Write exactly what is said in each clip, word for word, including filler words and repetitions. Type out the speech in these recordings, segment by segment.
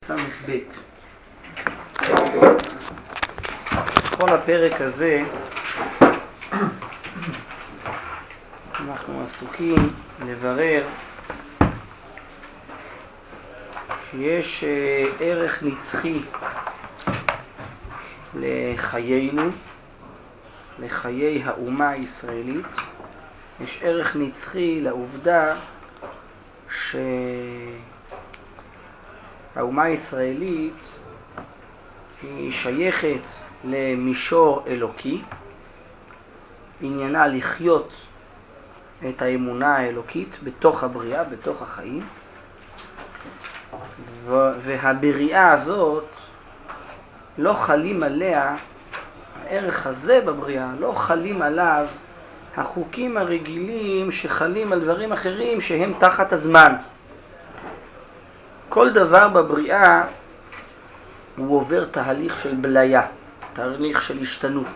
ס"ב. כל הפרק הזה אנחנו עסוקים לברר שיש ערך נצחי לחיינו, לחיי האומה הישראלית. יש ערך נצחי לעובדה שהאומה הישראלית היא שייכת למישור אלוקי, עניינה לחיות את האמונה האלוקית בתוך הבריאה, בתוך החיים, והבריאה הזאת לא חלים עליה, הערך הזה בבריאה לא חלים עליו החוקים הרגילים שחלים על דברים אחרים שהם תחת הזמן. כל דבר בבריאה הוא עובר תהליך של בליה, תהליך של השתנות.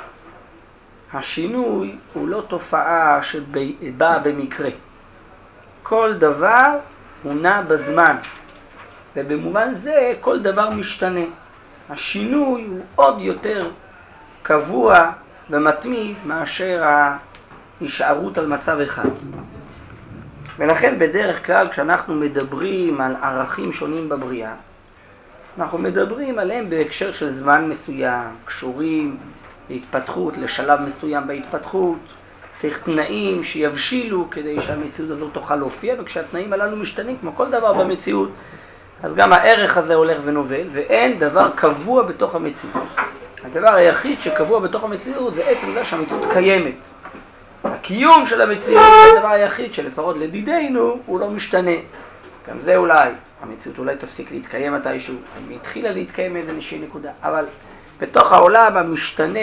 השינוי הוא לא תופעה שבאה במקרה. כל דבר הוא נע בזמן, ובמובן זה כל דבר משתנה. השינוי הוא עוד יותר קבוע ומתמיד מאשר ההישארות על מצב אחד. ולכן בדרך כלל כשאנחנו מדברים על ערכים שונים בבריאה, אנחנו מדברים עליהם בהקשר של זמן מסוים, קשורים להתפתחות, לשלב מסוים בהתפתחות. צריך תנאים שיבשילו כדי שהמציאות הזאת תוכל להופיע, וכשהתנאים הללו משתנים כמו כל דבר במציאות, אז גם הערך הזה הולך ונובל, ואין דבר קבוע בתוך המציאות. הדבר היחיד שקבוע בתוך המציאות זה עצם זה שהמציאות קיימת. הקיום של המציאות זה הדבר היחיד שלפחות לדידנו הוא לא משתנה. גם זה אולי, המציאות אולי תפסיק להתקיים מתישהו, היא התחילה להתקיים מאיזושהי נקודה, אבל בתוך העולם המשתנה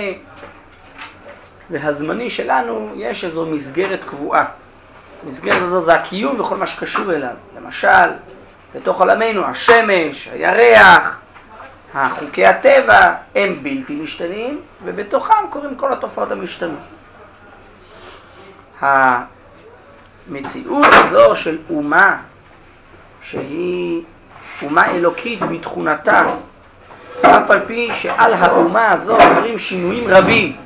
והזמני שלנו יש איזו מסגרת קבועה. מסגרת הזו זה הקיום וכל מה שקשור אליו. למשל, בתוך עולמנו השמש, הירח, חוקי הטבע הם בלתי משתנים, ובתוכם קורים כל התופעות המשתנות. המציאות הזו של אומה, שהיא אומה אלוקית בתכונתה, אף על פי שעל האומה הזו קורים שינויים רבים,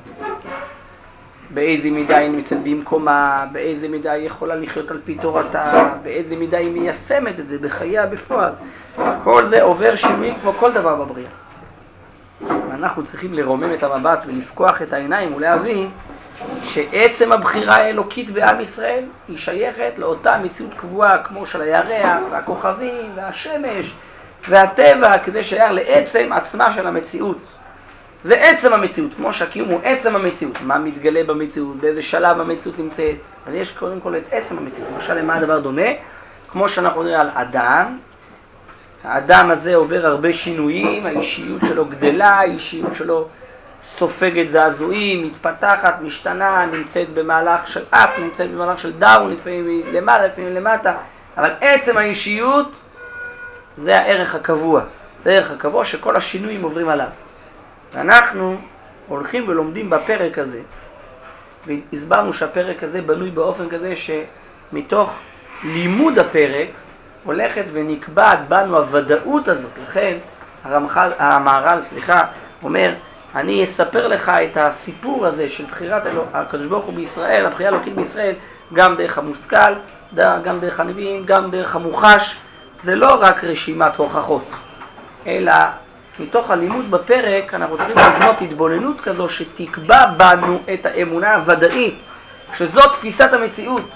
באיזה מידה היא נמצאת במקומה, באיזה מידה היא יכולה לחיות על פי תורתה, באיזה מידה היא מיישמת את זה בחייה בפועל. כל זה עובר שינויים כמו כל דבר בבריאה. ואנחנו צריכים לרומם את המבט ולפקוח את העיניים ולהבין שעצם הבחירה האלוקית בעם ישראל היא שייכת לאותה מציאות קבועה כמו של הירח והכוכבים והשמש והטבע, כזה שייך לעצם עצמה של המציאות. זה עצם המציאות, כמו שהקיום הוא עצם המציאות. מה מתגלה במציאות, באיזה שלב המציאות נמצאת. אבל יש קודם כל את עצם המציאות. למשל, למה הדבר דומה? כמו שאנחנו נראה על אדם. האדם הזה עובר הרבה שינויים, האישיות שלו גדלה, האישיות שלו סופגת זעזועים, מתפתחת, משתנה, נמצאת במהלך של אפ, נמצאת במהלך של דאון, לפעמים למעלה, לפעמים למטה. אבל עצם האישיות זה הערך הקבוע. זה הערך הקבוע שכל השינויים עוברים עליו. ואנחנו הולכים ולומדים בפרק הזה, והסברנו שהפרק הזה בנוי באופן כזה שמתוך לימוד הפרק הולכת ונקבעת בנו הוודאות הזאת. לכן הרמח"ל, המהר"ל, סליחה, אומר, אני אספר לך את הסיפור הזה של בחירת הקדוש ברוך הוא בישראל, הבחירה האלוקית בישראל, גם דרך המושכל, גם דרך הנביאים, גם דרך המוחש. זה לא רק רשימת הוכחות, אלא מתוך הלימוד בפרק אנחנו צריכים לבנות התבוננות כזו שתקבע בנו את האמונה הוודאית, שזו תפיסת המציאות.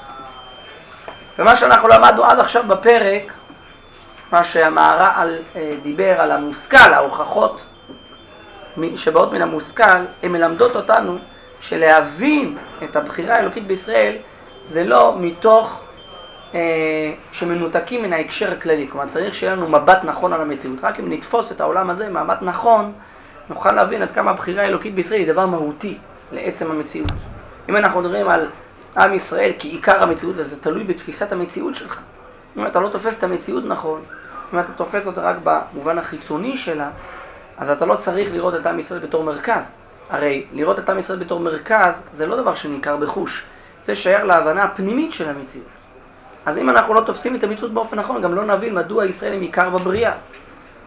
ומה שאנחנו למדנו עד עכשיו בפרק, מה שהמהר"ל דיבר על המושכל, ההוכחות שבאות מן המושכל, הן מלמדות אותנו שלהבין את הבחירה האלוקית בישראל זה לא מתוך אה, שמנותקים מן ההקשר הכללי. כלומר, צריך שיהיה לנו מבט נכון על המציאות. רק אם נתפוס את העולם הזה מבט נכון, נוכל להבין עד כמה הבחירה האלוקית בישראל היא דבר מהותי לעצם המציאות. אם אנחנו מדברים על עם ישראל כעיקר המציאות, זה תלוי בתפיסת המציאות שלך. אם אתה לא תופס את המציאות נכון, אם אתה תופס אותה רק במובן החיצוני שלה, אז אתה לא צריך לראות את עם ישראל בתור מרכז. הרי לראות את עם ישראל בתור מרכז זה לא דבר שניכר בחוש. זה שייך להבנה הפנימית של המציאות. אז אם אנחנו לא תופסים את המציאות באופן נכון, גם לא נבין מדוע ישראל הם עיקר בבריאה.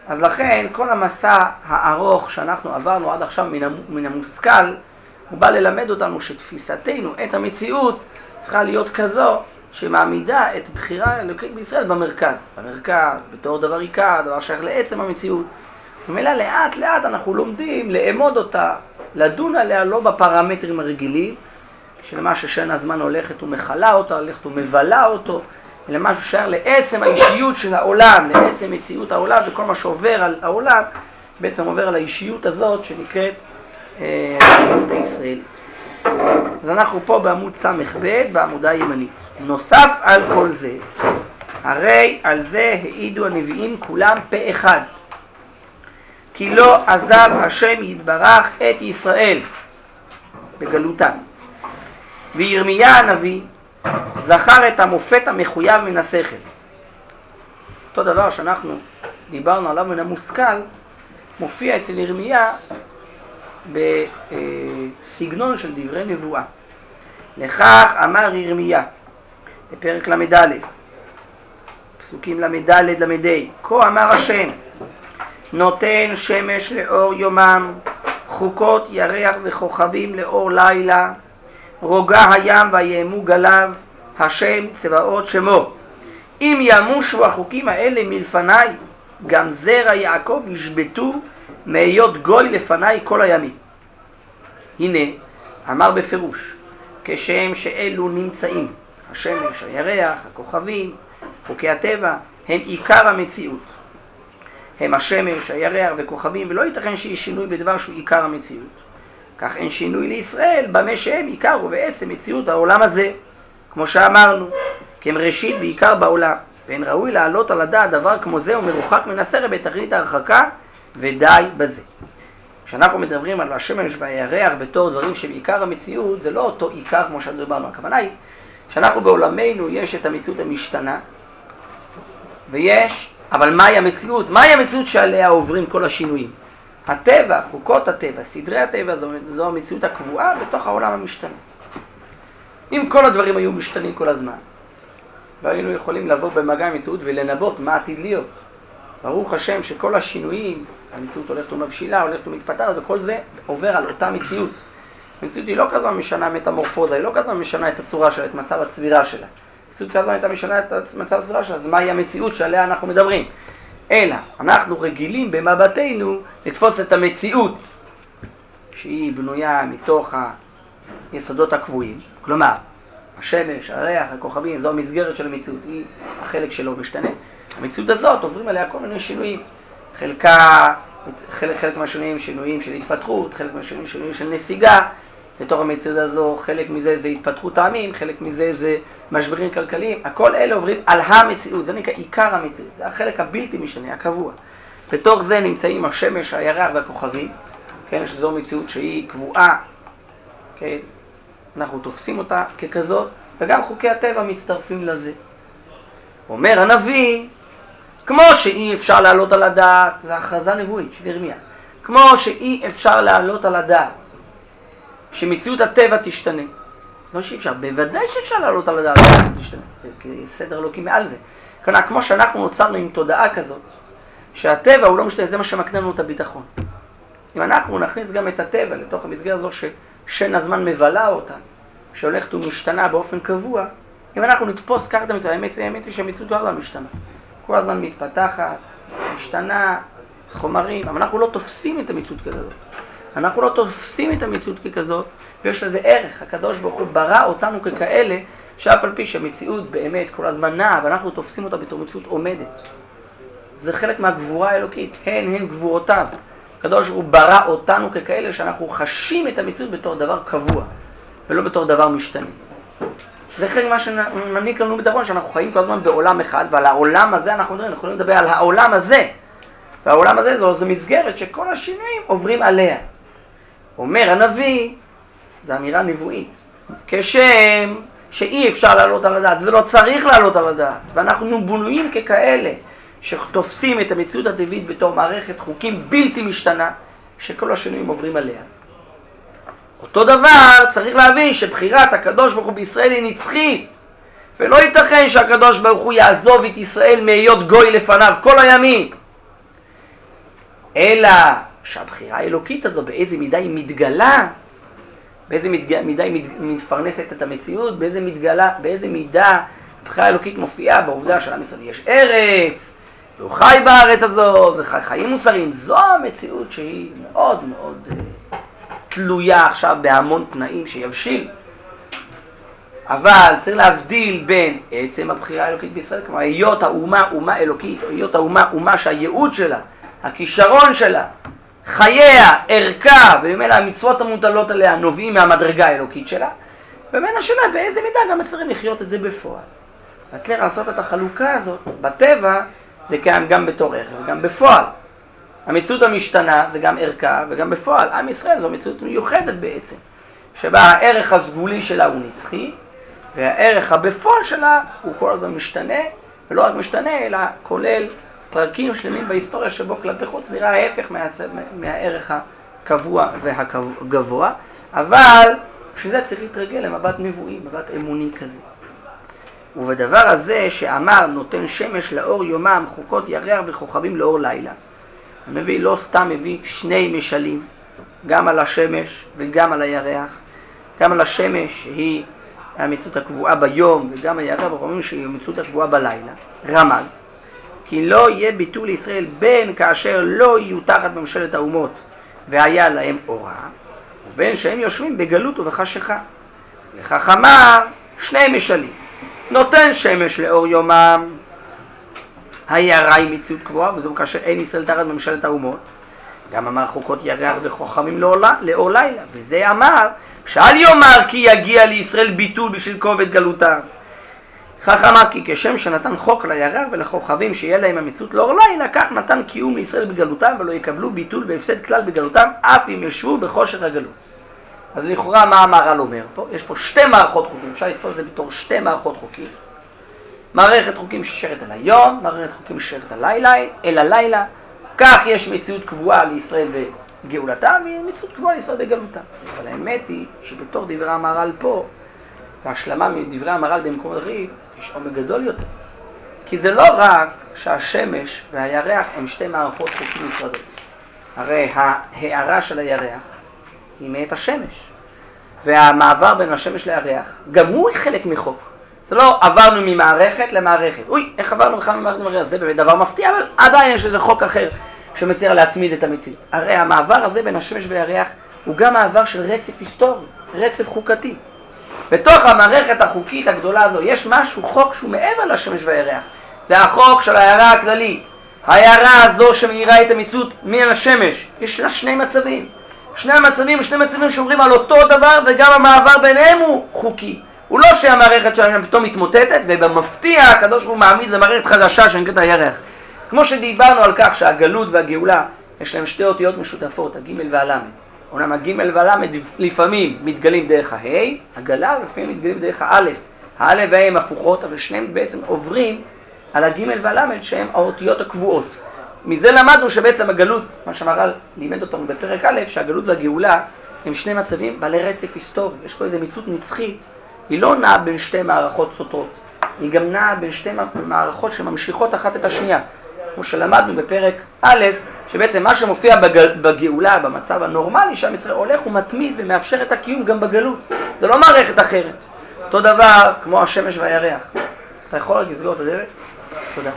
אז לכן כל המסע הארוך שאנחנו עברנו עד עכשיו מן המושכל, הוא בא ללמד אותנו שתפיסתנו את המציאות צריכה להיות כזו שמעמידה את בחירה האלוקית בישראל במרכז. במרכז, בתור דבר עיקר, דבר שייך לעצם המציאות. ומילא לאט לאט אנחנו לומדים לאמוד אותה, לדון עליה לא בפרמטרים הרגילים, שלמה ששן הזמן הולכת ומחלה אותה, הולכת ומבלה אותו, אלא משהו שייך לעצם האישיות של העולם, לעצם מציאות העולם, וכל מה שעובר על העולם בעצם עובר על האישיות הזאת שנקראת אה, האישיות הישראלית. אז אנחנו פה בעמוד סמך ב' בעמודה הימנית. נוסף על כל זה, הרי על זה העידו הנביאים כולם פה אחד, כי לא עזב השם יתברך את ישראל בגלותה. וירמיה הנביא זכר את המופת המחויב מן השכל. אותו דבר שאנחנו דיברנו עליו מן המושכל, מופיע אצל ירמיה בסגנון של דברי נבואה. לכך אמר ירמיה בפרק למד, פסוקים למד למד, כה אמר השם, נותן שמש לאור יומם, חוקות ירח וכוכבים לאור לילה, רוגע הים ויאמו גליו, השם צבאות שמו. אם ימושו החוקים האלה מלפניי, גם זרע יעקב ישבתו מהיות גוי לפניי כל הימים. הנה, אמר בפירוש, כשם שאלו נמצאים, השמש, הירח, הכוכבים, חוקי הטבע, הם עיקר המציאות. הם השמש, הירח וכוכבים, ולא ייתכן שיש שינוי בדבר שהוא עיקר המציאות. כך אין שינוי לישראל במה שהם עיקר ובעצם מציאות העולם הזה, כמו שאמרנו, כי הם ראשית ועיקר בעולם, ואין ראוי לעלות על הדעת דבר כמו זה ומרוחק מן הסרט בתכלית ההרחקה, ודי בזה. כשאנחנו מדברים על השמש והירח בתור דברים שבעיקר המציאות, זה לא אותו עיקר כמו שדיברנו. הכוונה היא שאנחנו בעולמנו יש את המציאות המשתנה, ויש, אבל מהי המציאות? מהי המציאות שעליה עוברים כל השינויים? הטבע, חוקות הטבע, סדרי הטבע, זו, זו המציאות הקבועה בתוך העולם המשתנה. אם כל הדברים היו משתנים כל הזמן, לא היינו יכולים לבוא במגע עם המציאות ולנבות מה עתיד להיות. ברוך השם שכל השינויים, המציאות הולכת ומבשילה, הולכת ומתפתחת, וכל זה עובר על אותה מציאות. המציאות היא לא כזו משנה מטמורפוזה, היא לא כזו משנה את הצורה שלה, את מצב הצבירה שלה. המציאות כזו הייתה משנה את מצב הצבירה שלה, אז מהי המציאות שעליה אנחנו מדברים? אלא, אנחנו רגילים במבטנו לתפוס את המציאות שהיא בנויה מתוך היסודות הקבועים, כלומר, השמש, הירח, הכוכבים, זו המסגרת של המציאות, היא החלק שלו משתנה. המציאות הזאת עוברים עליה כל מיני שינויים, חלקה, חלק, חלק מהשינויים שינויים של התפתחות, חלק מהשינויים שינויים של נסיגה, בתוך המציאות הזו, חלק מזה זה התפתחות העמים, חלק מזה זה משברים כלכליים, הכל אלה עוברים על המציאות, זה נקרא עיקר המציאות, זה החלק הבלתי משתנה, הקבוע. בתוך זה נמצאים השמש, הירח והכוכבים, כן, שזו מציאות שהיא קבועה, כן, אנחנו תופסים אותה ככזאת, וגם חוקי הטבע מצטרפים לזה. אומר הנביא, כמו שאי אפשר לעלות על הדעת, זו הכרזה נבואית של ירמיה, כמו שאי אפשר לעלות על הדעת, שמציאות הטבע תשתנה. לא שאי אפשר, בוודאי שאפשר לעלות על הדעת שמציאות תשתנה, זה כסדר אלוקי מעל זה. כלומר, כמו שאנחנו נוצרנו עם תודעה כזאת, שהטבע הוא לא משתנה, זה מה שמקנה לנו את הביטחון. אם אנחנו נכניס גם את הטבע לתוך המסגרת הזו ששן הזמן מבלה אותה, שהולכת ומשתנה באופן קבוע, אם אנחנו נתפוס ככה את המציאות, האמת, האמת היא שהמציאות כל הזמן משתנה. כל הזמן מתפתחת, משתנה, חומרים, אבל אנחנו לא תופסים את המציאות כזאת. אנחנו לא תופסים את המציאות ככזאת, ויש לזה ערך. הקדוש ברוך הוא ברא אותנו ככאלה, שאף על פי שהמציאות באמת כל הזמן נעה, ואנחנו תופסים אותה בתור מציאות עומדת. זה חלק מהגבורה האלוקית, הן הן גבורותיו. הקדוש ברוך הוא ברא אותנו ככאלה, שאנחנו חשים את המציאות בתור דבר קבוע, ולא בתור דבר משתנה. זה חלק מה שמניק לנו ביטחון, שאנחנו חיים כל הזמן בעולם אחד, ועל העולם הזה אנחנו מדברים, אנחנו יכולים לדבר על העולם הזה. והעולם הזה זו, זו מסגרת שכל השינויים עוברים עליה. אומר הנביא, זו אמירה נבואית, כשם שאי אפשר לעלות על הדעת, ולא צריך לעלות על הדעת, ואנחנו בנויים ככאלה, שתופסים את המציאות הטבעית בתור מערכת חוקים בלתי משתנה, שכל השינויים עוברים עליה. אותו דבר צריך להבין שבחירת הקדוש ברוך הוא בישראל היא נצחית, ולא ייתכן שהקדוש ברוך הוא יעזוב את ישראל מהיות גוי לפניו כל הימים. אלא שהבחירה האלוקית הזו באיזה מידה היא מתגלה, באיזה מידה היא מפרנסת את המציאות, באיזה, מתגלה, באיזה מידה הבחירה האלוקית מופיעה בעובדה של עם ישראל יש ארץ, והוא חי בארץ הזו, וחי חיים מוסריים. זו המציאות שהיא מאוד מאוד uh, תלויה עכשיו בהמון תנאים שיבשיל. אבל צריך להבדיל בין עצם הבחירה האלוקית בישראל, כמו היות האומה אומה אלוקית, או היות האומה אומה שהייעוד שלה, הכישרון שלה, חייה, ערכה, וממילא המצוות המוטלות עליה נובעים מהמדרגה האלוקית שלה, ובין השאלה באיזה מידה גם צריכים לחיות את זה בפועל. צריך לעשות את החלוקה הזאת. בטבע זה קיים גם בתור ערך וגם בפועל. המציאות המשתנה זה גם ערכה וגם בפועל. עם ישראל זו מציאות מיוחדת בעצם, שבה הערך הסגולי שלה הוא נצחי, והערך הבפועל שלה הוא כל הזמן משתנה, ולא רק משתנה, אלא כולל פרקים שלמים בהיסטוריה שבו כלפי חוץ נראה ההפך מה, מהערך הקבוע והגבוה, אבל בשביל זה צריך להתרגל למבט נבואי, מבט אמוני כזה. ובדבר הזה שאמר נותן שמש לאור יומם, חוקות ירח וכוכבים לאור לילה. הנביא לא סתם מביא שני משלים, גם על השמש וגם על הירח. גם על השמש שהיא המציאות הקבועה ביום, וגם הירח וכוכבים שהיא המציאות הקבועה בלילה. רמז, כי לא יהיה ביטול לישראל בין כאשר לא יהיו תחת ממשלת האומות והיה להם אורה, ובין שהם יושבים בגלות ובחשיכה. וכך אמר שני משלים. נותן שמש לאור יומם, הירח היא מציאות קבועה, וזו כאשר אין ישראל תחת ממשלת האומות. גם אמר חוקות ירח וכוכבים לאור לילה, וזה אמר שאל יאמר כי יגיע לישראל ביטול בשביל כובד גלותם. כך אמר כי כשם שנתן חוק לירח ולכוכבים שיהיה להם המציאות לאור לילה, כך נתן קיום לישראל בגלותם, ולא יקבלו ביטול והפסד כלל בגלותם, אף אם ישבו בחושך הגלות. אז לכאורה מה המהר"ל אומר פה? יש פה שתי מערכות חוקים, אפשר לתפוס את זה בתור שתי מערכות חוקים. מערכת חוקים ששרת על היום, מערכת חוקים ששרת על לילה, אל הלילה. כך יש מציאות קבועה לישראל בגאולתם, ומציאות קבועה לישראל בגלותם. אבל האמת היא שבתור דברי המהר"ל פה, והשלמה מדברי המהר"ל במקומות אחרים, יש עומק גדול יותר. כי זה לא רק שהשמש והירח הם שתי מערכות חוקים נפרדות. הרי ההארה של הירח היא מאת השמש, והמעבר בין השמש לירח גם הוא חלק מחוק. זה לא עברנו ממערכת למערכת. אוי, איך עברנו בכלל ממערכת למערכת? זה באמת דבר מפתיע, אבל עדיין יש איזה חוק אחר שמציע להתמיד את המציאות. הרי המעבר הזה בין השמש וירח הוא גם מעבר של רצף היסטורי, רצף חוקתי. בתוך המערכת החוקית הגדולה הזו יש משהו, חוק שהוא מעבר לשמש וירח. זה החוק של ההארה הכללית. ההארה הזו שמאירה את המציאות מן השמש, יש לה שני מצבים. שני המצבים, שני מצבים שאומרים על אותו דבר, וגם המעבר ביניהם הוא חוקי. הוא לא שהמערכת שלנו פתאום מתמוטטת, ובמפתיע הקדוש ברוך הוא מעמיד זה מערכת חדשה שנקראת הירח. כמו שדיברנו על כך שהגלות והגאולה יש להם שתי אותיות משותפות, הגימל והלמד. אומנם הגימל והלמד לפעמים מתגלים דרך ההי, הגלה, ולפעמים מתגלים דרך האלף. האלף וההי הם הפוכות, אבל שניהם בעצם עוברים על הגימל והלמד שהם האותיות הקבועות. מזה למדנו שבעצם הגלות, מה שהמהר"ל לימד אותנו בפרק א', שהגלות והגאולה הם שני מצבים בעלי רצף היסטורי. יש פה איזו מציאות נצחית, היא לא נעה בין שתי מערכות סותרות, היא גם נעה בין שתי מערכות שממשיכות אחת את השנייה. כמו שלמדנו בפרק א', שבעצם מה שמופיע בגל, בגאולה, במצב הנורמלי, שעם ישראל הולך ומתמיד ומאפשר את הקיום גם בגלות. זה לא מערכת אחרת. אותו דבר כמו השמש והירח. אתה יכול רק לסגור את הדלת? תודה.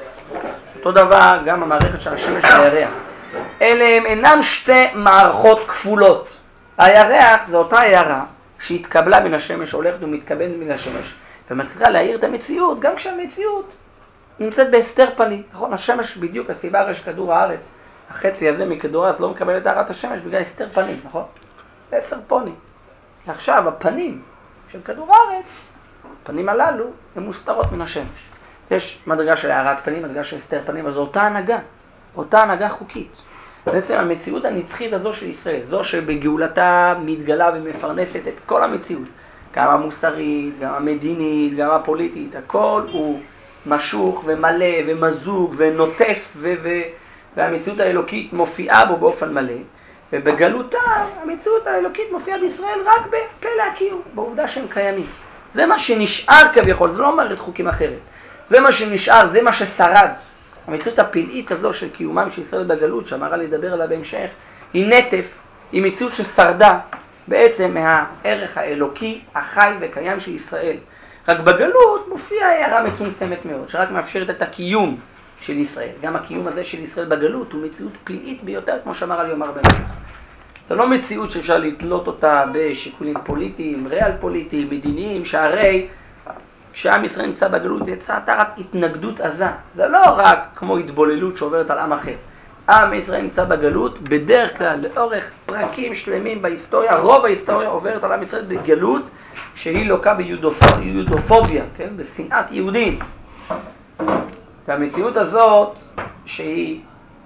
אותו דבר גם המערכת של השמש והירח. אלה הם אינם שתי מערכות כפולות. הירח זה אותה הערה שהתקבלה מן השמש, הולכת ומתקבלת מן השמש, ומצליחה להאיר את המציאות, גם כשהמציאות נמצאת בהסתר פנים. נכון? השמש בדיוק, הסיבה הרי שכדור הארץ, החצי הזה מכדור הארץ לא מקבל את הארת השמש בגלל הסתר פנים, נכון? זה הסתר פונים. עכשיו הפנים של כדור הארץ, הפנים הללו, הן מוסתרות מן השמש. יש מדרגה של הארת פנים, מדרגה של הסתר פנים, אז זו אותה הנהגה, אותה הנהגה חוקית. בעצם המציאות הנצחית הזו של ישראל, זו שבגאולתה מתגלה ומפרנסת את כל המציאות, גם המוסרית, גם המדינית, גם הפוליטית, הכל הוא משוך ומלא ומזוג ונוטף, ו- ו- והמציאות האלוקית מופיעה בו באופן מלא, ובגלותה המציאות האלוקית מופיעה בישראל רק בפלא הקיום, בעובדה שהם קיימים. זה מה שנשאר כביכול, זה לא מערכת חוקים אחרת. זה מה שנשאר, זה מה ששרד. המציאות הפלאית הזו של קיומם של ישראל בגלות, שהמהר"ל ידבר עליה בהמשך, היא נטף, היא מציאות ששרדה בעצם מהערך האלוקי, החי וקיים של ישראל. רק בגלות מופיעה הערה מצומצמת מאוד, שרק מאפשרת את הקיום של ישראל. גם הקיום הזה של ישראל בגלות הוא מציאות פלאית ביותר, כמו שהמהר"ל יאמר בהמשך. זו לא מציאות שאפשר לתלות אותה בשיקולים פוליטיים, ריאל פוליטיים, מדיניים, שהרי כשעם ישראל נמצא בגלות יצא תחת התנגדות עזה. זה לא רק כמו התבוללות שעוברת על עם אחר. עם ישראל נמצא בגלות, בדרך כלל לאורך פרקים שלמים בהיסטוריה, רוב ההיסטוריה עוברת על עם ישראל בגלות שהיא לוקה ביהודופוביה, כן? בשנאת יהודים. והמציאות הזאת שהיא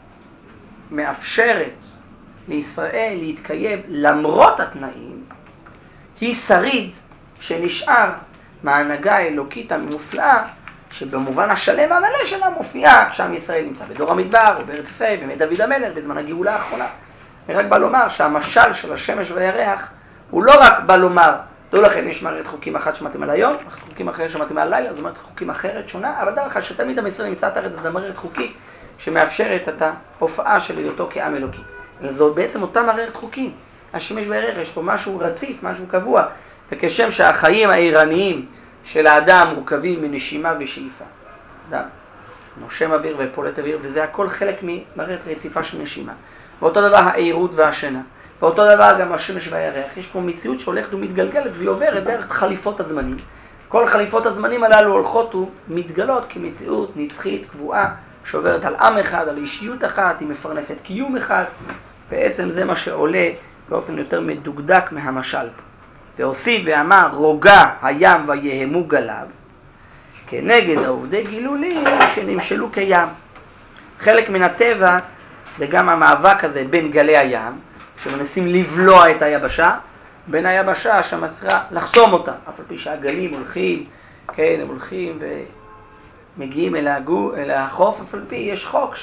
מאפשרת לישראל להתקיים למרות התנאים, היא שריד שנשאר מההנהגה האלוקית המופלאה, שבמובן השלם והמלא שלה מופיעה כשעם ישראל נמצא בדור המדבר או בארץ ישראל, בימי דוד המלך, בזמן הגאולה האחרונה. אני רק בא לומר שהמשל של השמש והירח הוא לא רק בא לומר, דעו לכם, יש מערכת חוקים אחת שמתאימה ליום, מערכת חוקים אחרת שמתאימה הלילה, זו מערכת חוקים אחרת שונה, אבל דע לך שתמיד עם ישראל נמצא תחת זו מערכת חוקית שמאפשרת את ההופעה של היותו כעם אלוקי. זו בעצם אותה מערכת חוקים. השמש והירח, יש פה משהו רציף, משהו קבוע, וכשם שהחיים העירניים של האדם מורכבים מנשימה ושאיפה. אדם, נושם אוויר ופולט אוויר, וזה הכל חלק ממערכת רציפה של נשימה. ואותו דבר העירות והשינה. ואותו דבר גם השמש והירח. יש פה מציאות שהולכת ומתגלגלת והיא עוברת דרך חליפות הזמנים. כל חליפות הזמנים הללו הולכות ומתגלות כמציאות נצחית, קבועה, שעוברת על עם אחד, על אישיות אחת, היא מפרנסת קיום אחד. בעצם זה מה שעולה באופן יותר מדוקדק מהמשל. והוסיף ואמר, רוגע הים ויהמו גליו, כנגד העובדי גילולים שנמשלו כים. חלק מן הטבע זה גם המאבק הזה בין גלי הים, שמנסים לבלוע את היבשה, בין היבשה שמסרה לחסום אותה, אף על פי שהגלים הולכים, כן, הם הולכים ומגיעים אל, הגו, אל החוף, אף על פי יש חוק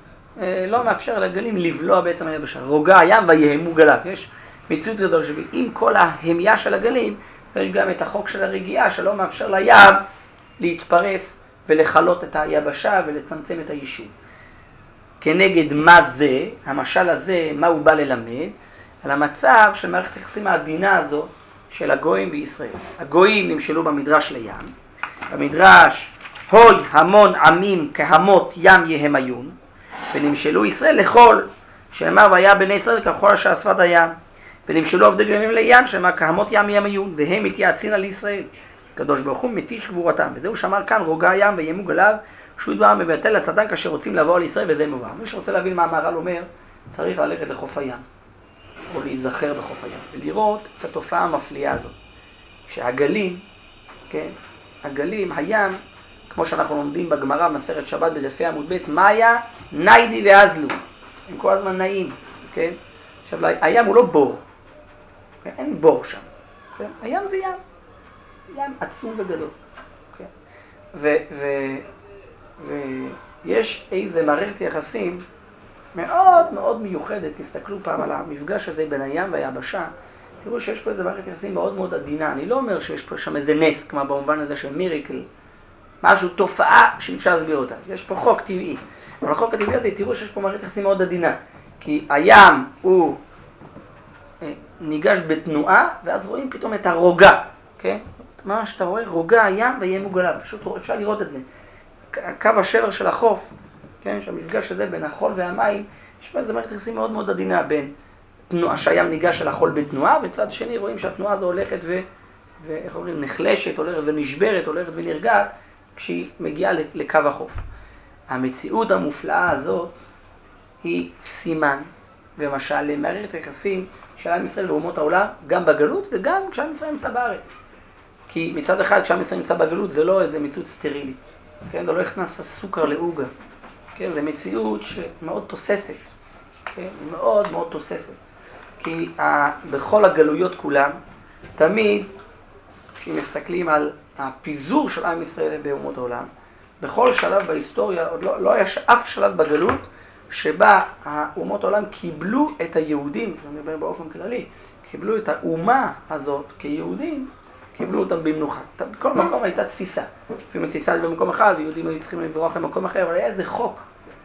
שלא מאפשר לגלים לבלוע בעצם היבשה. רוגע הים ויהמו גליו. יש מציאות כזו שעם כל ההמיה של הגלים, יש גם את החוק של הרגיעה שלא מאפשר לים להתפרס ולחלות את היבשה ולצמצם את היישוב. כנגד מה זה, המשל הזה, מה הוא בא ללמד? על המצב של מערכת היחסים העדינה הזו של הגויים בישראל. הגויים נמשלו במדרש לים. במדרש, הוי המון עמים כהמות ים יהמיון, ונמשלו ישראל לכל, שאמר והיה בני ישראל ככל אשר שפת הים. ונמשלו עובדי גויים לים, שאמר כהמות ים יהמיון, והם מתייעצין על ישראל. הקדוש ברוך הוא מתיש גבורתם. וזהו שאמר כאן, רוגע הים ויהמו גליו, שהוא דבר מבטל לצדן כאשר רוצים לבוא על ישראל, וזה מובן. מי שרוצה להבין מה המהר"ל אומר, צריך ללכת לחוף הים, או להיזכר בחוף הים, ולראות את התופעה המפליאה הזאת. שהגלים, כן, הגלים, הים, כמו שאנחנו לומדים בגמרא, מסכת שבת בדפי עמוד ב', מאיה, ניידי ואזלו. הם כל הזמן נעים, כן? עכשיו, הים הוא לא בור. כן? אין בור שם. כן? הים זה ים. ים עצום וגדול. כן? ו... ו... ויש איזה מערכת יחסים מאוד מאוד מיוחדת. תסתכלו פעם על המפגש הזה בין הים והיבשה. תראו שיש פה איזה מערכת יחסים מאוד מאוד עדינה. אני לא אומר שיש פה שם איזה נס, כמו במובן הזה של מיריקל. משהו, תופעה שאי אפשר להסביר אותה. יש פה חוק טבעי. אבל החוק הטבעי הזה, תראו שיש פה מערכת יחסים מאוד עדינה. כי הים הוא ניגש בתנועה, ואז רואים פתאום את הרוגע. כן? מה שאתה רואה, רוגע הים ויהמו גליו. פשוט אפשר לראות את זה. קו השבר של החוף, כן? שהמפגש הזה בין החול והמים, יש פה איזה מערכת יחסים מאוד מאוד עדינה בין תנועה שהים ניגש אל החול בתנועה, וצד שני רואים שהתנועה הזו הולכת ו... ואיך אומרים, נחלשת, הולכת ונשברת, הולכת ונרגעת, כשהיא מגיעה לקו החוף. המציאות המופלאה הזאת היא סימן ומשל למערכת היחסים של עם ישראל ואומות העולם, גם בגלות וגם כשעם ישראל נמצא בארץ. כי מצד אחד, כשעם ישראל נמצא בגלות, זה לא איזה מציאות סטרילית. כן? זה לא הכנס הסוכר לעוגה. כן? זה מציאות שמאוד תוססת. כן? מאוד מאוד תוססת. כי ה... בכל הגלויות כולם, תמיד, כשמסתכלים על הפיזור של עם ישראל באומות העולם, בכל שלב בהיסטוריה, עוד לא, לא היה אף שלב בגלות, שבה האומות העולם קיבלו את היהודים, אני מדבר באופן כללי, קיבלו את האומה הזאת כיהודים, קיבלו אותם במנוחה. בכל מקום הייתה תסיסה. לפעמים התסיסה היא במקום אחד, ויהודים היו צריכים לברוח למקום אחר, אבל היה איזה חוק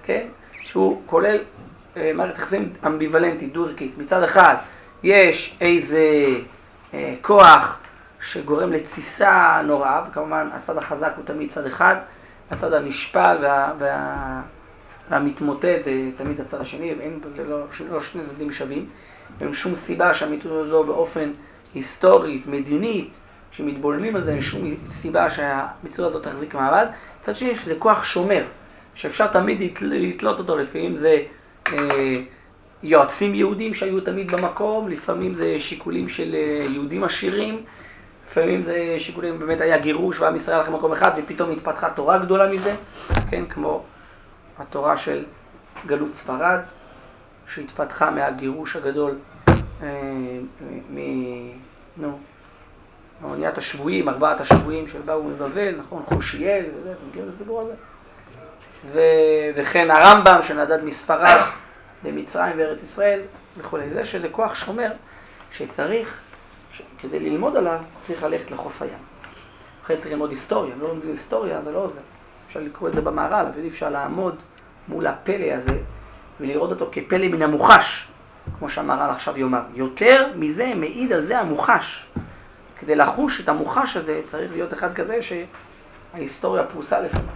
כן? שהוא כולל אה, מערכת יחסים אמביוולנטית, דו-ערכית. מצד אחד יש איזה אה, כוח שגורם לתסיסה נוראה, וכמובן הצד החזק הוא תמיד צד אחד, הצד הנשפל וה, וה, והמתמוטט זה תמיד הצד השני, אין, זה לא, לא שני צדדים שווים. אין שום סיבה שהמציאות הזו באופן היסטורית, מדינית, שמתבולמים על זה, אין שום סיבה שהמציאות הזאת תחזיק מעמד. מצד שני שזה כוח שומר, שאפשר תמיד לתלות אותו, לפעמים זה אה, יועצים יהודים שהיו תמיד במקום, לפעמים זה שיקולים של אה, יהודים עשירים, לפעמים זה שיקולים, באמת היה גירוש ועם ישראל הלך למקום אחד ופתאום התפתחה תורה גדולה מזה, כן, כמו התורה של גלות ספרד, שהתפתחה מהגירוש הגדול אה, מ... נו, מאוניית השבויים, ארבעת השבויים שבאו מבבל, נכון, חושיאל, וזה, אתם מכירים את הסיפור הזה? ו... וכן הרמב"ם שנדד מספרד למצרים וארץ ישראל וכו'. זה שזה כוח שומר שצריך, ש... כדי ללמוד עליו, צריך ללכת לחוף הים. אחרי צריך ללמוד היסטוריה, לא ללמוד היסטוריה, זה לא זה. אפשר לקרוא את זה במהר"ל, אבל אפשר לעמוד מול הפלא הזה ולראות אותו כפלא מן המוחש, כמו שהמהר"ל עכשיו יאמר. יותר מזה מעיד על זה המוחש. כדי לחוש את המוחש הזה צריך להיות אחד כזה שההיסטוריה פרוסה לפניו.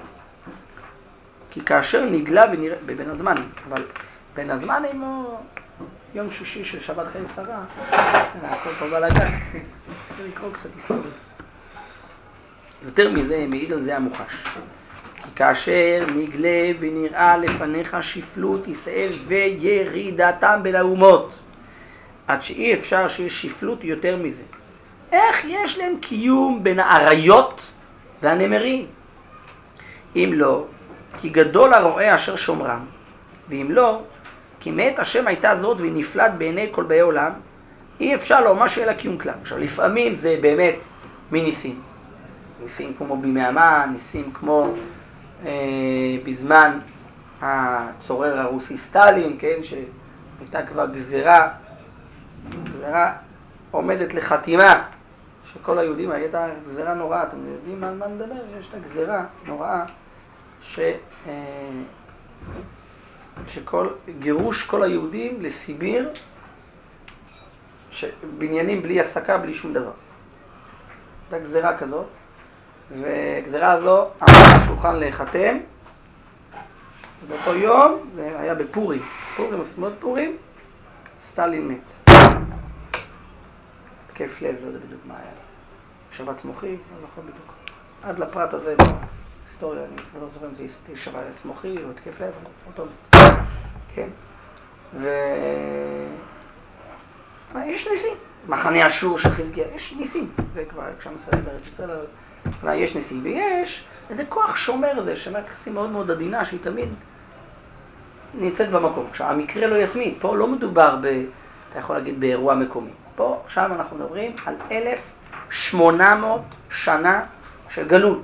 כי כאשר נגלה ונראה, בבין הזמנים, אבל בין הזמנים הוא יום שישי של שבת חיי שרה, הכל פה בלגן, צריך לקרוא קצת היסטוריה. יותר מזה מעיד על זה המוחש. כי כאשר נגלה ונראה לפניך שפלות ישראל וירידתם בין האומות, עד שאי אפשר שיש שפלות יותר מזה. איך יש להם קיום בין האריות והנמרים? אם לא, כי גדול הרועה אשר שומרם, ואם לא, כי מאת השם הייתה זאת והיא נפלט בעיני כל באי עולם, אי אפשר לומר שאין לה קיום כלל. עכשיו, לפעמים זה באמת מניסים. ניסים כמו בימי המן, ניסים כמו אה, בזמן הצורר הרוסי סטלין, כן, שהייתה כבר גזירה, גזירה עומדת לחתימה, שכל היהודים, הייתה גזירה נוראה, אתם יודעים על מה מדבר? יש את הגזירה נוראה, ש, אה, שכל, גירוש כל היהודים לסיביר, בניינים בלי עסקה, בלי שום דבר. הייתה גזירה כזאת, וגזירה הזו עמדה השולחן להיחתם, ובאותו יום, זה היה בפורים, פורים, מסמות פורים, סטלין מת. התקף לב, לא יודע בדיוק מה היה. שבץ מוחי, לא זוכר בדיוק. עד לפרט הזה, בהיסטוריה, אני לא זוכר אם זה שבץ מוחי או התקף לב, אותו מת. כן. ו... יש ניסים. מחנה אשור של חזקיה, יש ניסים. זה כבר כשם ישראל בארץ ישראל, אבל יש ניסים. ויש איזה כוח שומר הזה, שמרת יחסים מאוד מאוד עדינה, שהיא תמיד נמצאת במקום. עכשיו, המקרה לא יתמיד. פה לא מדובר ב... אתה יכול להגיד באירוע מקומי. פה, עכשיו אנחנו מדברים על אלף שמונה מאות שנה של גלות.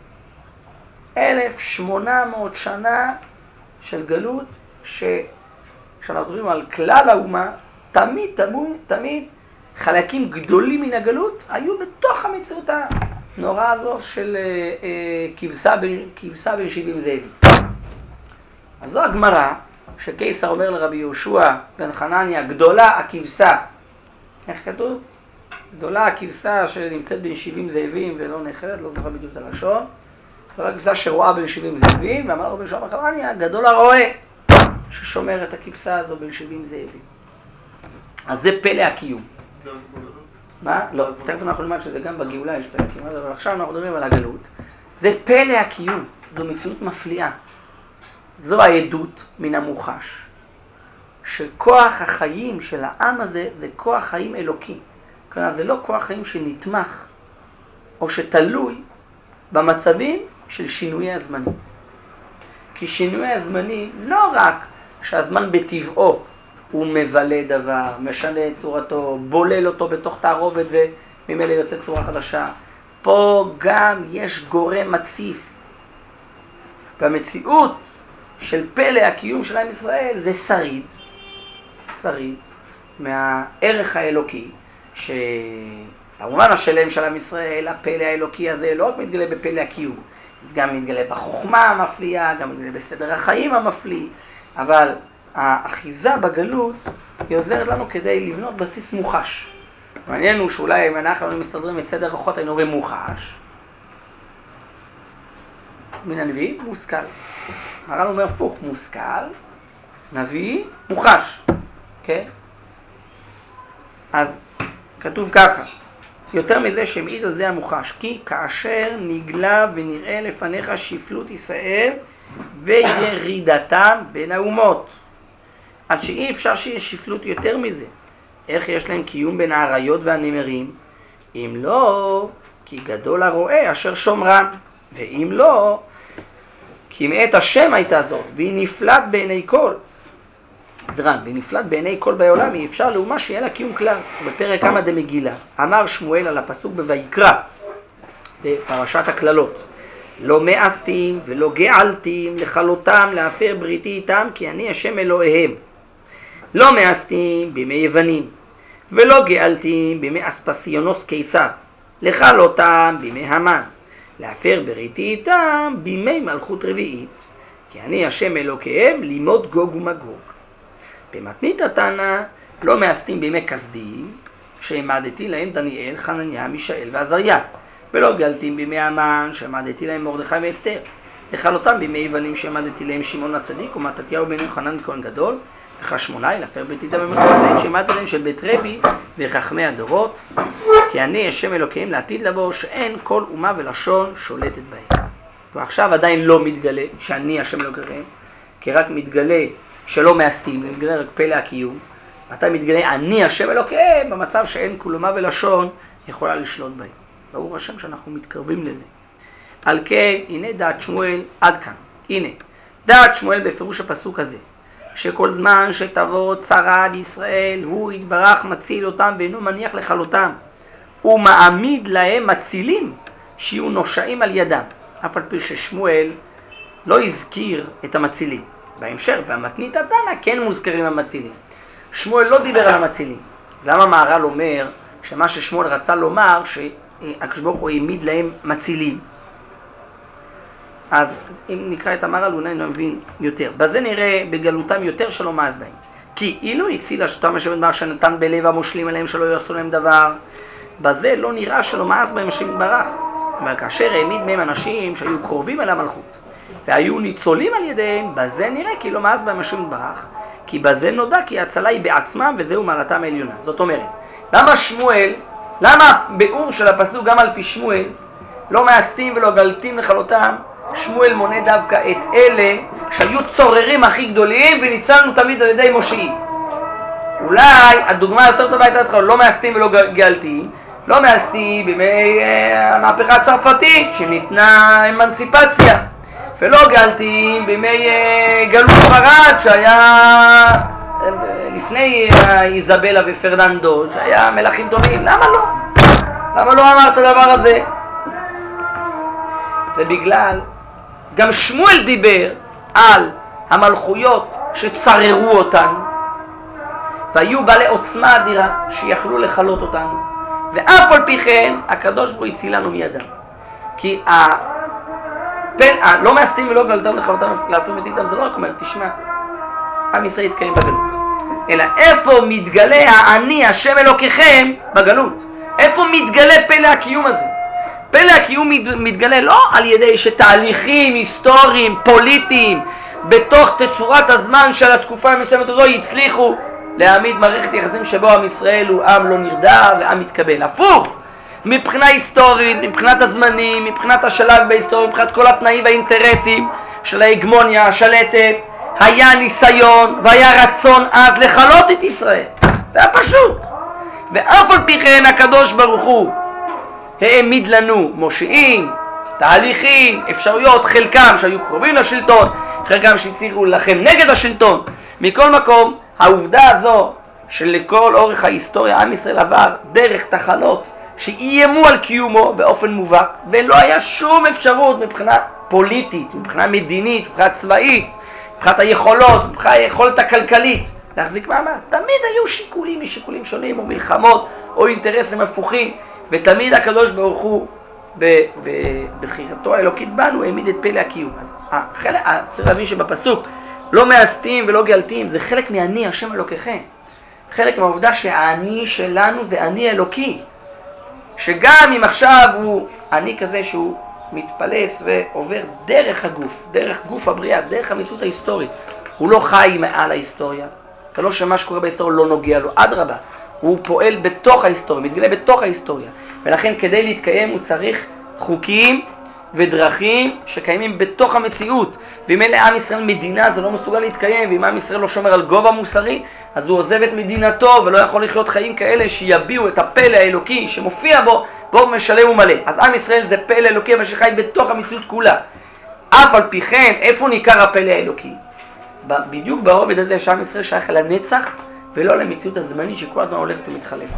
אלף שמונה מאות שנה של גלות, שכשאנחנו מדברים על כלל האומה, תמיד, תמיד, תמיד, חלקים גדולים מן הגלות היו בתוך המציאות הנוראה הזו של כבשה בין, כבשה בין שבעים זאבים. אז זו הגמרא שקיסר אומר לרבי יהושע בן חנניה, גדולה הכבשה. איך כתוב? גדולה הכבשה שנמצאת בין שבעים זאבים ולא נחלת, לא זוכר בדיוק את הלשון. גדולה הכבשה שרואה בין שבעים זאבים, ואמר רבי יהושע בן חנניה, גדול הרועה ששומר את הכבשה הזו בין שבעים זאבים. אז זה פלא הקיום. מה? לא, תכף אנחנו נאמר שזה גם בגאולה יש פלא הקיום, אבל עכשיו אנחנו מדברים על הגלות. זה פלא הקיום, זו מציאות מפליאה. זו העדות מן המוחש, שכוח החיים של העם הזה זה כוח חיים אלוקי. כלומר, זה לא כוח חיים שנתמך או שתלוי במצבים של שינויי הזמנים. כי שינויי הזמנים לא רק שהזמן בטבעו הוא מבלה דבר, משנה את צורתו, בולל אותו בתוך תערובת וממילא יוצא צורה חדשה. פה גם יש גורם מציס. והמציאות של פלא הקיום של עם ישראל זה שריד, שריד מהערך האלוקי, שבמובן השלם של עם ישראל, הפלא האלוקי הזה לא רק מתגלה בפלא הקיום, גם מתגלה בחוכמה המפליאה, גם מתגלה בסדר החיים המפליא, אבל האחיזה בגלות היא עוזרת לנו כדי לבנות בסיס מוחש. מעניין הוא שאולי אם אנחנו לא מסתדרים את סדר רוחות היינו אומרים מוחש. מן הנביא מושכל. הר"ן אומר הפוך, מושכל, נביא, מוחש. כן? אז כתוב ככה, יותר מזה שמעיד על זה המוחש, כי כאשר נגלה ונראה לפניך שפלות ישראל וירידתם בין האומות. עד שאי אפשר שיהיה שפלות יותר מזה. איך יש להם קיום בין האריות והנמרים? אם לא, כי גדול הרועה אשר שומרם. ואם לא, כי מאת השם הייתה זאת, והיא נפלט בעיני כל. זה רן, והיא נפלט בעיני כל בעולם, אי אפשר לאומה שיהיה לה קיום כלל. בפרק כמה דמגילה, אמר שמואל על הפסוק בויקרא, בפרשת הכללות, לא מאסתים ולא געלתים לכלותם להפר בריתי איתם, כי אני השם אלוהיהם. לא מאסתים בימי יוונים, ולא געלתים בימי אספסיונוס קיסר, לכלותם בימי המן, להפר בריתי איתם בימי מלכות רביעית, כי אני השם אלוקיהם לימוד גוג ומגוג. במתנית התנא לא מאסתים בימי כסדים, שהעמדתי להם דניאל, חנניה, מישאל ועזריה, ולא געלתים בימי המן, שהעמדתי להם מרדכי ואסתר, לכלותם בימי יוונים, שהעמדתי להם שמעון הצדיק ומתתיהו בן יוחנן כהן גדול, וחשמונאי, להפר בריתי איתם במלכות, שהעמדתי להם של בית רבי וחכמי הדורות, כי אני השם אלוקיהם לעתיד לבוא, שאין כל אומה ולשון שולטת בהם. ועכשיו עדיין לא מתגלה שאני השם אלוקיהם, כי רק מתגלה שלא מאסתים, מתגלה רק פלא הקיום. אתה מתגלה אני השם אלוקיהם במצב שאין כל אומה ולשון יכולה לשלוט בהם. ברוך השם שאנחנו מתקרבים לזה. על כן, הנה דעת שמואל עד כאן. הנה, דעת שמואל בפירוש הפסוק הזה, שכל זמן שתבוא צרה על ישראל, הוא יתברך מציל אותם ואינו מניח לכלותם. הוא מעמיד להם מצילים שיהיו נושעים על ידם. אף על פי ששמואל לא הזכיר את המצילים. בהמשך, במתנית התנא כן מוזכרים המצילים. שמואל לא דיבר על המצילים. זה למה המהר"ל אומר שמה ששמואל רצה לומר, שהקדוש ברוך הוא העמיד להם מצילים. אז אם נקרא את המהר"ל אולי נבין יותר. בזה נראה בגלותם יותר שלא מאס בהם. כי אילו הציל השם יתברך שנתן בלב המושלים עליהם שלא יעשו להם דבר, בזה לא נראה שלא מאס בהם השם יתברך. אבל כאשר העמיד מהם אנשים שהיו קרובים אל המלכות והיו ניצולים על ידיהם, בזה נראה כי לא מאס בהם השם יתברך, כי בזה נודע כי ההצלה היא בעצמם וזהו מעלתם העליונה. זאת אומרת, למה שמואל, למה ביאור של הפסוק גם על פי שמואל, לא מאסתים ולא געלתים לכלותם, שמואל מונה דווקא את אלה שהיו צוררים הכי גדולים וניצלנו תמיד על ידי מושיעים. אולי הדוגמה יותר טובה הייתה אתכם, לא מאסתים ולא געלתים, לא מאסתים בימי המהפכה הצרפתית שניתנה אמנציפציה, ולא געלתים בימי גלות ספרד שהיה לפני איזבלה ופרננדו, שהיה מלכים טובים. למה לא? למה לא אמרת הדבר הזה? זה בגלל, גם שמואל דיבר על המלכויות שצררו אותנו, והיו בעלי עוצמה אדירה שיכלו לחלות אותנו, ואף על פי כן הקדוש ברוך הוא הצילנו מידם. כי הפל, לא מאסתים ולא געלתם לכלותם להפר בריתי איתם, זה לא רק אומר, תשמע, עם ישראל יתקיים בגלות, אלא איפה מתגלה האני השם אלוקיכם בגלות? איפה מתגלה פלא הקיום הזה? פלא הקיום מתגלה לא על ידי שתהליכים היסטוריים, פוליטיים, בתוך תצורת הזמן של התקופה המסוימת הזו הצליחו להעמיד מערכת יחסים שבו עם ישראל הוא עם לא נרדע ועם מתקבל. הפוך, מבחינה היסטורית, מבחינת הזמנים, מבחינת השלב בהיסטוריה, מבחינת כל התנאים והאינטרסים של ההגמוניה השלטת, היה ניסיון והיה רצון אז לחלות את ישראל. זה היה פשוט. ואף על פי כן הקדוש ברוך הוא העמיד לנו מושיעים, תהליכים, אפשרויות, חלקם שהיו קרובים לשלטון, חלקם שהצליחו לכם נגד השלטון. מכל מקום, העובדה הזו שלכל אורך ההיסטוריה עם ישראל עבר דרך תחנות שאיימו על קיומו באופן מובהק, ולא היה שום אפשרות מבחינה פוליטית, מבחינה מדינית, מבחינה צבאית, מבחינת היכולות, מבחינת היכולת הכלכלית להחזיק מעמד. תמיד היו שיקולים משיקולים שונים או מלחמות או אינטרסים הפוכים, ותמיד הקדוש ברוך הוא בבחירתו האלוקית בנו, העמיד את פלא הקיום. אז החלק, צריך להבין שבפסוק, לא מאסתים ולא גלתים, זה חלק מהני השם אלוקיכם. חלק מהעובדה שהאני שלנו זה אני אלוקי. שגם אם עכשיו הוא אני כזה שהוא מתפלס ועובר דרך הגוף, דרך גוף הבריאה, דרך המציאות ההיסטורית, הוא לא חי מעל ההיסטוריה. זה לא שמה שקורה בהיסטוריה לא נוגע לו, אדרבה, הוא פועל בתוך ההיסטוריה, מתגלה בתוך ההיסטוריה. ולכן כדי להתקיים הוא צריך חוקים ודרכים שקיימים בתוך המציאות. ואם אין לעם ישראל מדינה, זה לא מסוגל להתקיים. ואם עם ישראל לא שומר על גובה מוסרי, אז הוא עוזב את מדינתו ולא יכול לחיות חיים כאלה שיביאו את הפלא האלוקי שמופיע בו, בו משלם ומלא. אז עם ישראל זה פלא אלוקי אבל שחי בתוך המציאות כולה. אף על פי כן, איפה ניכר הפלא האלוקי? בדיוק ברובד הזה שעם ישראל שייך לנצח ולא למציאות הזמנית שכל הזמן הולכת ומתחלפת.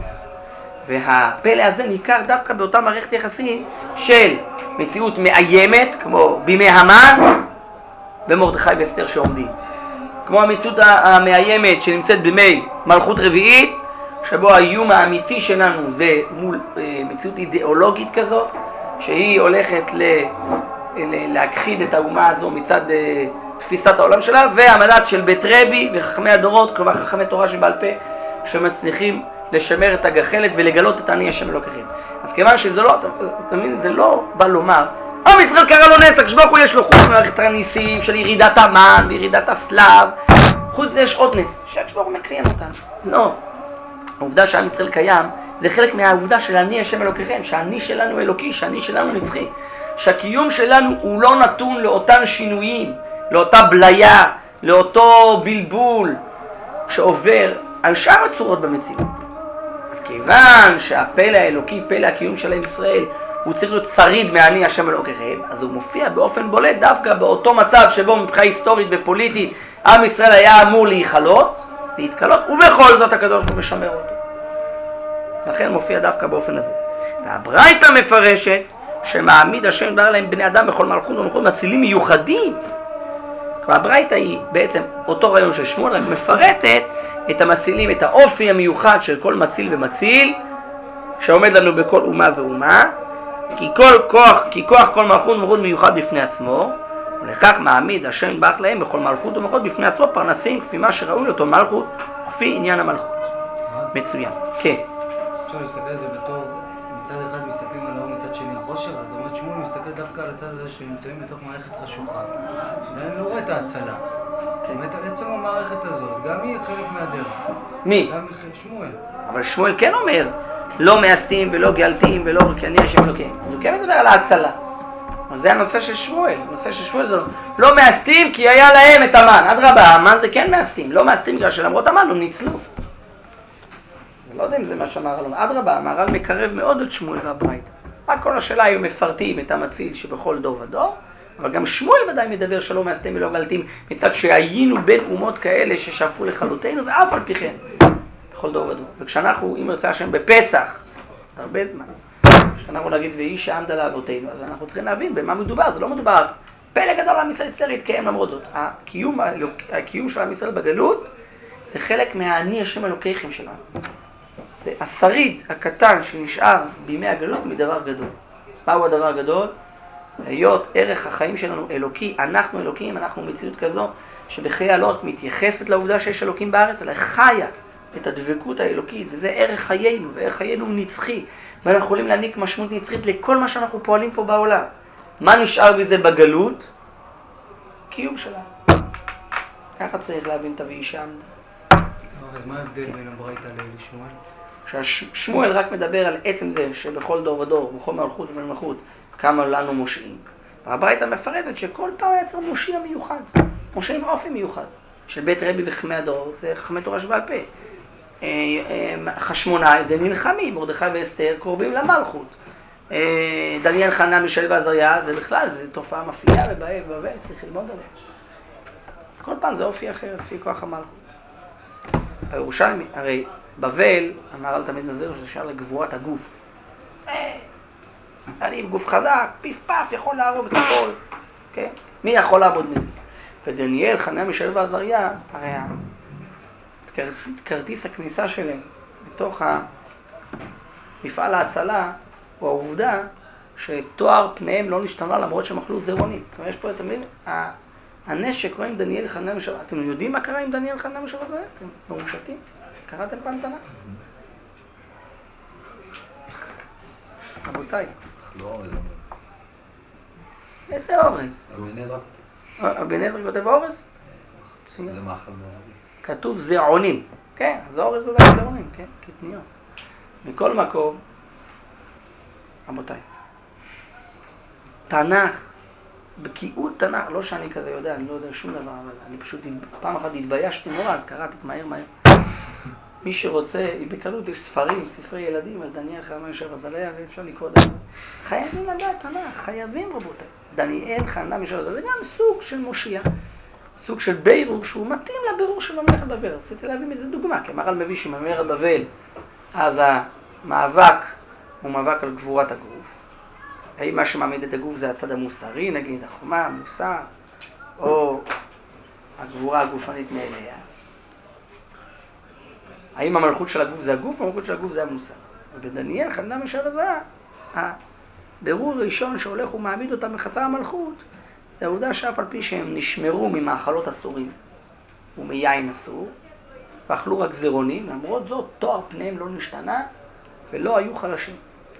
והפלא הזה ניכר דווקא באותה מערכת יחסים של מציאות מאיימת, כמו בימי המן ומרדכי ואסתר שעומדים. כמו המציאות המאיימת שנמצאת בימי מלכות רביעית, שבו האיום האמיתי שלנו זה מול מציאות אידיאולוגית כזאת, שהיא הולכת ל... להכחיד את האומה הזו מצד תפיסת העולם שלה, והמל"ט של בית רבי וחכמי הדורות, כלומר חכמי תורה שבעל פה, שמצליחים לשמר את הגחלת ולגלות את אני השם אלוקיכם. אז כיוון שזה לא, אתה מבין, זה לא בא לומר, עם ישראל קרא לו נס, הקדוש ברוך הוא יש לו חוץ מערכת הניסים של ירידת המן וירידת הסלב, חוץ זה יש עוד נס, שהקדוש ברוך הוא מקיים אותנו. לא. העובדה שעם ישראל קיים, זה חלק מהעובדה של אני השם אלוקיכם, שהאני שלנו אלוקי, שהאני שלנו נצחי. שהקיום שלנו הוא לא נתון לאותן שינויים, לאותה בליה, לאותו בלבול שעובר על שאר הצורות במציאות. אז כיוון שהפלא האלוקי, פלא הקיום של עם ישראל, הוא צריך להיות שריד מהאני השם אלוקיכם, אז הוא מופיע באופן בולט דווקא באותו מצב שבו מבחינה היסטורית ופוליטית עם ישראל היה אמור להיחלות, להתקלות, ובכל זאת הקדוש ברוך הוא משמר אותו. לכן מופיע דווקא באופן הזה. והברייתא מפרשת שמעמיד השם דבר להם בני אדם בכל מלכות ומלכות מצילים מיוחדים. הברייתא היא בעצם אותו רעיון של שמואל, רק מפרטת את המצילים, את האופי המיוחד של כל מציל ומציל, שעומד לנו בכל אומה ואומה, כי כל כוח, כי כוח כל מלכות ומלכות מיוחד בפני עצמו, ולכך מעמיד השם יתברך להם בכל מלכות ומלכות בפני עצמו פרנסים כפי מה שראוי לאותו מלכות, כפי עניין המלכות. מצוין. כן. אפשר להסתכל על זה בתור, מצד אחד מסתכלים על האור, מצד שני החושך, זאת אומרת שמואל מסתכל דווקא על הצד הזה שנמצאים בתוך מערכת חשוכה. עדיין לא רואה את ההצלה. כן. באמת עצם המערכת הזאת, גם היא חלק מהדרך. מי? גם שמואל. אבל שמואל כן אומר, לא מאסתים ולא גלתים ולא כי אני השם אלוקיהם. אז הוא כן מדבר על ההצלה. אז זה הנושא של שמואל. הנושא של שמואל זה לא, לא מאסתים כי היה להם את המן. אדרבה, המן זה כן מאסתים. לא מאסתים בגלל שלמרות המן הוא ניצלו. אני לא יודע אם זה מה שהמהר"ל אומר. אדרבה, המהר"ל מקרב מאוד את שמואל והברייתא. רק כל השאלה היא מפרטים את המציל שבכל דור ודור, אבל גם שמואל ודאי מדבר שלא מאסתים ולא גלתים, מצד שהיינו בין אומות כאלה ששאפו לכלותנו, ואף על פי כן, בכל דור ודור. וכשאנחנו, אם ירצה השם בפסח, הרבה זמן, כשאנחנו נגיד ויהי שעמדה לאבותינו, אז אנחנו צריכים להבין במה מדובר. זה לא מדובר, פלא גדול עם ישראל יצטרך להתקיים למרות זאת. הקיום, הקיום של עם ישראל בגלות, זה חלק מהאני השם אלוקיכם שלנו. זה השריד הקטן שנשאר בימי הגלות מדבר גדול. מהו הדבר הגדול? היות ערך החיים שלנו אלוקי, אנחנו אלוקים, אנחנו מציאות כזו שבחייה לא רק מתייחסת לעובדה שיש אלוקים בארץ, אלא חיה את הדבקות האלוקית, וזה ערך חיינו, וערך חיינו הוא נצחי, ואנחנו יכולים להעניק משמעות נצחית לכל מה שאנחנו פועלים פה בעולם. מה נשאר בזה בגלות? קיום שלנו. ככה צריך להבין את ויהי שעמדה. אז מה ההבדל בין הברייתא לשמואל? ששמואל רק מדבר על עצם זה שבכל דור ודור, בכל מלכות ומלכות, כמה לנו מושיעים. והברייתא מפרטת שכל פעם יצר מושיע מיוחד, מושיע עם אופי מיוחד, של בית רבי וחכמי הדורות, זה חכמי תורה שבעל פה. חשמונאי זה נלחמים, מרדכי ואסתר קרובים למלכות. דניאל, חנניה, מישאל ועזריה, זה בכלל, זה תופעה מפליאה בבבל, צריך ללמוד עליה. כל פעם זה אופי אחר, לפי כוח המלכות. הירושלמי, הרי בבל, המהר"ל תמיד נזהר שזה שאלה לגבורת הגוף. אני עם גוף חזק, פיף פף, יכול להרוג את הכל. כן? מי יכול לעבוד נגד? ודניאל, חנניה, מישאל ועזריה, הרי כרטיס הכניסה שלהם בתוך מפעל ההצלה, הוא העובדה שתואר פניהם לא נשתנה למרות שהם אכלו זרעונים. יש פה תמיד, הנשק רואים דניאל חנן משבע, אתם יודעים מה קרה עם דניאל חנן משבע זה? אתם מרושתים? קראתם פעם תנ"ך? רבותיי. לא אורז. איזה אורז? אבן עזרא. אבן עזרא כותב אורז? זה מאכל בערבית. כתוב זרעונים. כן, זה אורז אולי זרעונים, כן, קטניות. מכל מקום, רבותיי, תנ"ך, בקיאות תנ"ך, לא שאני כזה יודע, אני לא יודע שום דבר, אבל אני פשוט פעם אחת התביישתי נורא, אז קראתי מהר מהר. מי שרוצה, בקלות יש ספרים, ספרי ילדים, על דניאל חנן משבע זליה, ואפשר לקרוא דברים. חייבים לדעת תנ"ך, חייבים רבותיי. דניאל חנן משבע זליה, זה גם סוג של מושיע, סוג של בירור שהוא מתאים לבירור של ממלכת בבל. רציתי להביא מזה דוגמה, כי המהר"ל מביא שממלכת בבל, אז המאבק הוא מאבק על גבורת הגוף. האם מה שמעמיד את הגוף זה הצד המוסרי, נגיד, החומה, המוסר, או הגבורה הגופנית מאליה? האם המלכות של הגוף זה הגוף, או המלכות של הגוף זה המוסר? ובדניאל חנן משבע זליה, הבירור הראשון שהולך ומעמיד אותם בחצר המלכות, זה העובדה שאף על פי שהם נשמרו ממאכלות אסורים ומיין אסור, ואכלו רק זרעונים, למרות זאת תואר פניהם לא נשתנה ולא היו חלשים.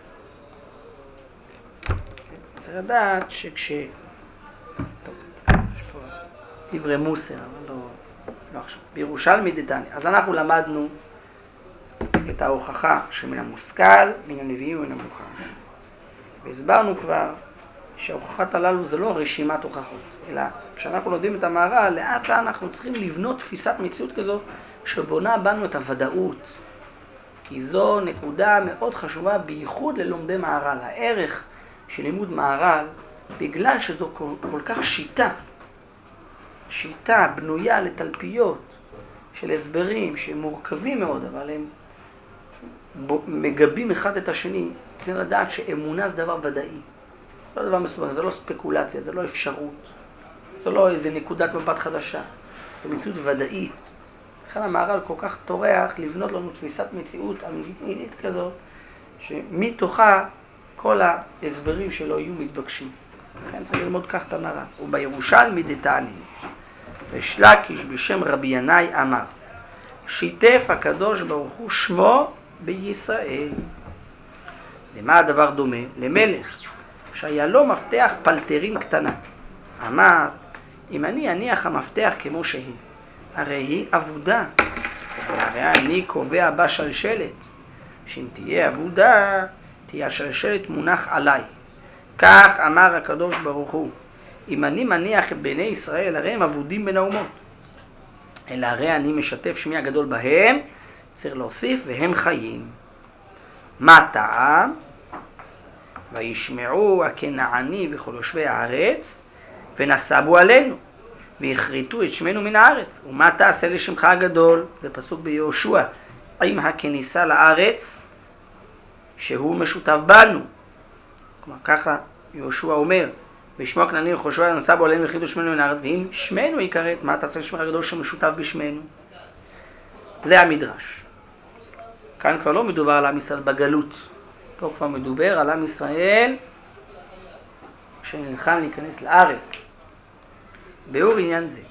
צריך לדעת שכש... טוב, יש פה דברי מוסר, אבל לא, לא עכשיו. בירושלמי דתניא. אז אנחנו למדנו את ההוכחה שמן המושכל, מן הנביאים ומן המוכן. והסברנו כבר שההוכחת הללו זה לא רשימת הוכחות, אלא כשאנחנו לומדים את המהר"ל, לאט לאט אנחנו צריכים לבנות תפיסת מציאות כזו שבונה בנו את הוודאות. כי זו נקודה מאוד חשובה, בייחוד ללומדי מהר"ל. הערך של לימוד מהר"ל, בגלל שזו כל, כל כך שיטה, שיטה בנויה לתלפיות של הסברים שמורכבים מאוד, אבל הם מגבים אחד את השני, צריך לדעת שאמונה זה דבר ודאי. זה לא דבר מסובך, זה לא ספקולציה, זה לא אפשרות, זה לא איזה נקודת מבט חדשה, זה מציאות ודאית. לכן המהר"ל כל כך טורח לבנות לנו תפיסת מציאות אמיתית כזאת, שמתוכה כל ההסברים שלו יהיו מתבקשים. לכן צריך ללמוד כך את המהר"ל. ובירושלמי דתניא, ריש לקיש בשם רבי ינאי אמר, שיתף הקדוש ברוך הוא שמו בישראל. למה הדבר דומה? למלך שהיה לו מפתח פלטרין קטנה. אמר, אם אני אניח המפתח כמו שהיא, הרי היא עבודה, הרי אני קובע בה שלשלת, שאם תהיה עבודה, תהיה השלשלת מונח עליי. כך אמר הקדוש ברוך הוא, אם אני מניח את בני ישראל, הרי הם עבודים בין האומות, אלא הרי אני משתף שמי הגדול בהם, צריך להוסיף, והם חיים. מה טעם? וישמעו הכנעני וכל יושבי הארץ, ונסבו עלינו, והכריתו את שמנו מן הארץ. ומה תעשה לשמך הגדול? זה פסוק ביהושע. עם הכניסה לארץ, שהוא משותף בנו. כלומר, ככה יהושע אומר, וישמעו הכנעני וכל יושבי הארץ, ונסבו עלינו, והכריתו את שמנו מן הארץ. ואם שמנו יקראת, מה תעשה לשמך הגדול שמשותף בשמנו? זה המדרש. כאן כבר לא מדובר על עם ישראל בגלות. פה כבר מדובר על עם ישראל שנלחם להיכנס לארץ. באור עניין זה.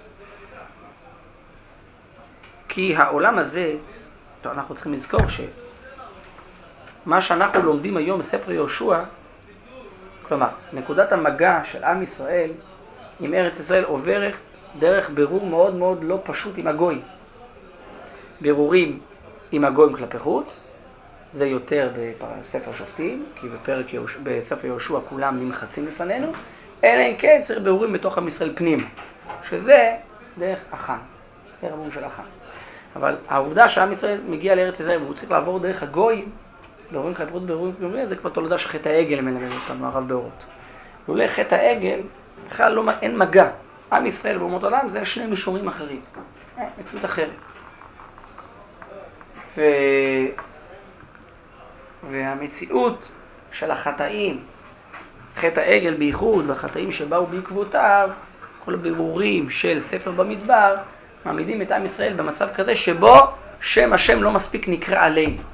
כי העולם הזה, טוב, אנחנו צריכים לזכור שמה שאנחנו לומדים היום בספר יהושע, כלומר, נקודת המגע של עם ישראל עם ארץ ישראל עוברת דרך בירור מאוד מאוד לא פשוט עם הגויים. בירורים עם הגויים כלפי חוץ, זה יותר בספר שופטים, כי בפרק יהוש... בספר יהושע כולם נמחצים לפנינו, אלא אם כן צריך בירורים בתוך עם ישראל פנים, שזה דרך אחן, דרך הבירור של אחן. אבל העובדה שעם ישראל מגיע לארץ ישראל והוא צריך לעבור דרך הגויים, בירורים כלפי חוץ, בירורים פנימיים, זה כבר תולדה שחטא העגל מלמד אותנו, הרב באורות. לולא חטא העגל, בכלל לא, אין מגע. עם ישראל ואומות עולם זה שני מישורים אחרים, מציאות אחרת. ו... והמציאות של החטאים, חטא העגל בייחוד והחטאים שבאו בעקבותיו, כל הבירורים של ספר במדבר, מעמידים את עם ישראל במצב כזה שבו שם השם לא מספיק נקרא עלינו.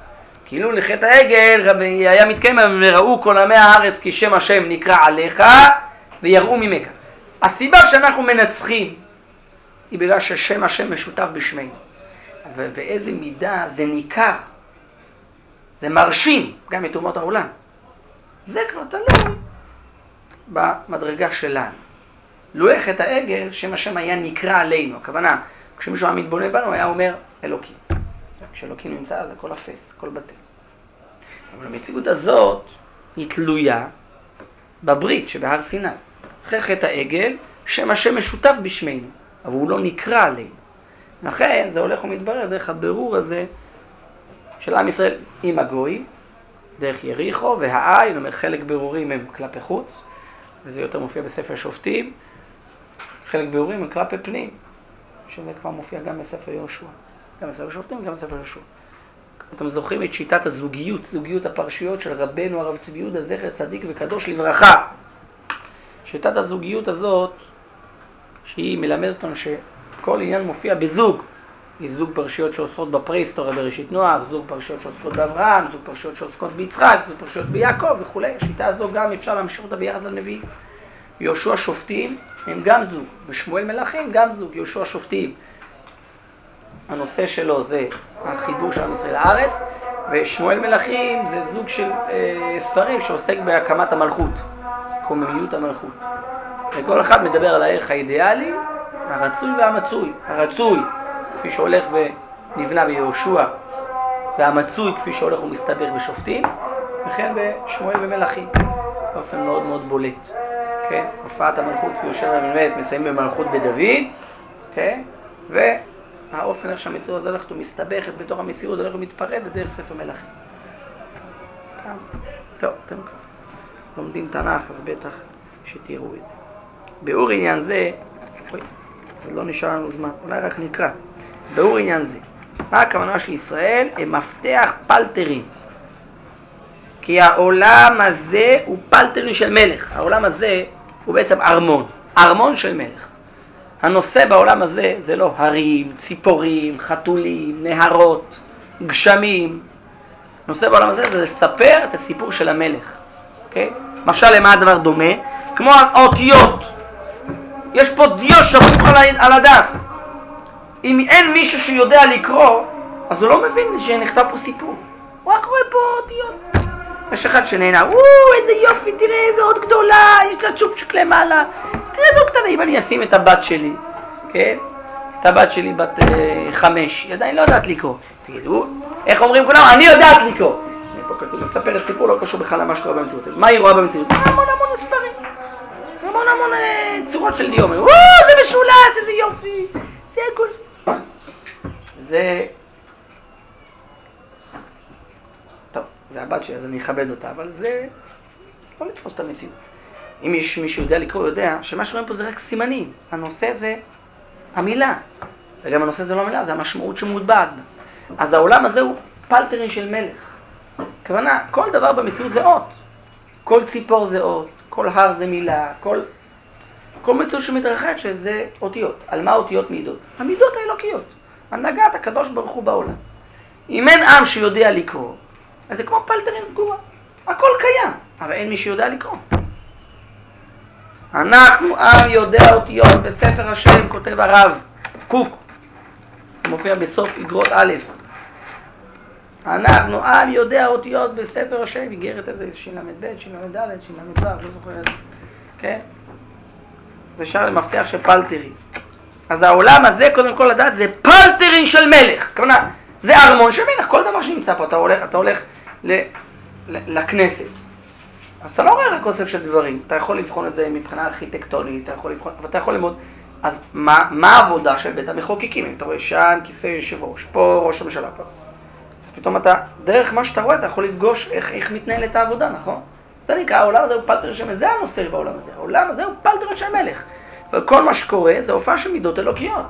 כאילו לחטא העגל היה מתקיים וראו כל עמי הארץ כי שם השם נקרא עליך ויראו ממך. הסיבה שאנחנו מנצחים היא בגלל ששם השם משותף בשמנו. ובאיזה מידה זה ניכר, זה מרשים גם את אומות העולם. זה כבר תלוי במדרגה שלנו. לו חטא העגל, שם השם היה נקרא עלינו. הכוונה, כשמישהו היה מתבונן בנו, היה אומר אלוקים. כשאלוקים נמצא, אז הכל אפס, הכל בטל. אבל המציאות הזאת היא תלויה בברית שבהר סיני. אחרי חטא העגל, שם השם משותף בשמנו, אבל הוא לא נקרא עלינו. לכן זה הולך ומתברר דרך הבירור הזה של עם ישראל עם הגויים, דרך יריחו והעי, זאת אומרת חלק בירורים הם כלפי חוץ, וזה יותר מופיע בספר שופטים, חלק בירורים הם כלפי פנים, שזה כבר מופיע גם בספר יהושע, גם בספר שופטים וגם בספר יהושע. אתם זוכרים את שיטת הזוגיות, זוגיות הפרשיות של רבנו הרב צבי יהודה זכר צדיק וקדוש לברכה. שיטת הזוגיות הזאת, שהיא מלמדת אותנו שכל עניין מופיע בזוג, יש זוג פרשיות שעוסקות בפרה-היסטוריה בראשית נוח, זוג פרשיות שעוסקות באברהם, זוג פרשיות שעוסקות ביצחק, זוג פרשיות ביעקב וכו'. השיטה הזו גם אפשר להמשיך אותה ביחס לנביא. יהושע שופטים הם גם זוג, ושמואל מלכים גם זוג. יהושע שופטים, הנושא שלו זה החיבור של עם ישראל לארץ, ושמואל מלכים זה זוג של אה, ספרים שעוסק בהקמת המלכות, קוממיות המלכות. וכל אחד מדבר על הערך האידיאלי, הרצוי והמצוי. הרצוי כפי שהולך ונבנה ביהושע, והמצוי כפי שהולך ומסתבר בשופטים, וכן בשמואל ומלכים, באופן מאוד מאוד בולט. כן? הופעת המלכות כפי יושב ובאמת מסיימים במלכות בדוד, כן? והאופן איך שהמציאות הזה הולכת ומסתבכת בתוך המציאות, הולכת ומתפרדת דרך ספר מלכים. טוב, אתם כבר לומדים תנ"ך, אז בטח שתראו את זה. באור עניין זה, אוי, אז לא נשאר לנו זמן, אולי רק נקרא. באור עניין זה, מה הכוונה שישראל הם מפתח פלטרים? כי העולם הזה הוא פלטרים של מלך. העולם הזה הוא בעצם ארמון, ארמון של מלך. הנושא בעולם הזה זה לא הרים, ציפורים, חתולים, נהרות, גשמים. הנושא בעולם הזה זה לספר את הסיפור של המלך. אוקיי? משל למה הדבר דומה? כמו האותיות. יש פה דיו שפוך על הדף. אם אין מישהו שיודע לקרוא, אז הוא לא מבין שנכתב פה סיפור. הוא רק רואה פה אותיות. יש אחד שנהנה, וואו, איזה יופי, תראה איזה עוד גדולה, יש לה צ'ופצ'ק למעלה. תראה איזה עוד קטנה, אם אני אשים את הבת שלי, כן? את הבת שלי בת אה, חמש, היא עדיין לא יודעת לקרוא. תגידו, איך אומרים כולם? אני יודעת לקרוא. אני פה כתוב לספר את סיפור, לא קשור בכלל למה שקורה במציאות. מה היא רואה במציאות? המון המון מספרים. המון המון אה, צורות של דיומר. וואו, זה משולש, איזה יופי. זה הכל. זה... טוב, זה הבת שלי, אז אני אכבד אותה, אבל זה לא לתפוס את המציאות. אם יש מישהו יודע לקרוא, יודע שמה שרואים פה זה רק סימנים. הנושא זה המילה. וגם הנושא זה לא המילה, זה המשמעות שמוטבעת בה. אז העולם הזה הוא פלטרין של מלך. כוונה, כל דבר במציאות זה אות. כל ציפור זה אות, כל הר זה מילה, כל, כל מציאות שמתרחש שזה אותיות. על מה אותיות מידות? המידות האלוקיות. הנהגת הקדוש ברוך הוא בעולם. אם אין עם שיודע לקרוא, אז זה כמו פלטרין סגורה. הכל קיים, אבל אין מי שיודע לקרוא. אנחנו עם יודע אותיות, בספר השם כותב הרב קוק. זה מופיע בסוף אגרות א'. אנחנו עם יודע אותיות בספר השם, איגרת איזה שילמד ב', שילמד ד', שילמד ז', לא זוכר איזה. כן? זה שער למפתח של פלטרין. אז העולם הזה, קודם כל לדעת, זה פלטרין של מלך. כלומר, זה ארמון של מלך. כל דבר שנמצא פה, אתה הולך, אתה הולך ל, ל, לכנסת. אז אתה לא רואה רק אוסף של דברים. אתה יכול לבחון את זה מבחינה ארכיטקטונית, אתה יכול לבחון, אבל אתה יכול ללמוד. אז מה, מה העבודה של בית המחוקקים? אתה רואה שם כיסא יושב ראש, פה ראש הממשלה פה. פתאום אתה, דרך מה שאתה רואה, אתה יכול לפגוש איך, איך מתנהלת העבודה, נכון? זה נקרא, העולם הזה הוא פלטרין של מלך. זה הנושא בעולם הזה. העולם הזה הוא פלטרין של מלך. וכל מה שקורה זה הופעה של מידות אלוקיות.